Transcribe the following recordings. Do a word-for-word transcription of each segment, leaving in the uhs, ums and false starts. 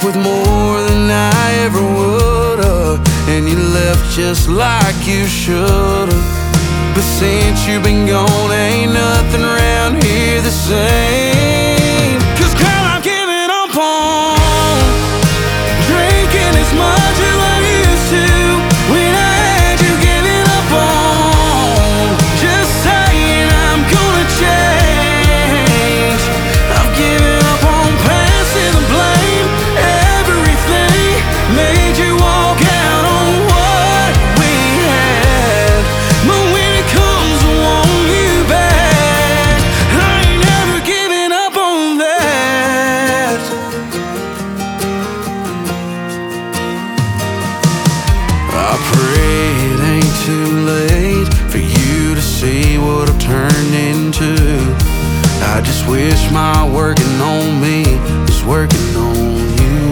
with more than I ever would've, and you left just like you should've. But since you've been gone, ain't nothing around here the same. 'Cause girl, I'm giving up on drinking as much as I used to. When I had you giving up on just saying I'm gonna change. I've given up on passing the blame. Everything made you walk out on what we had. But when it comes to want you back, I ain't never giving up on that. I pray it ain't too late for you to see what I've turned into. I just wish my working on me was working on you.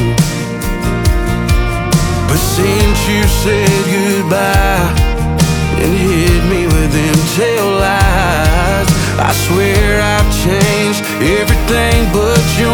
But since you said goodbye and hit me with them tail lies, I swear I've changed everything but your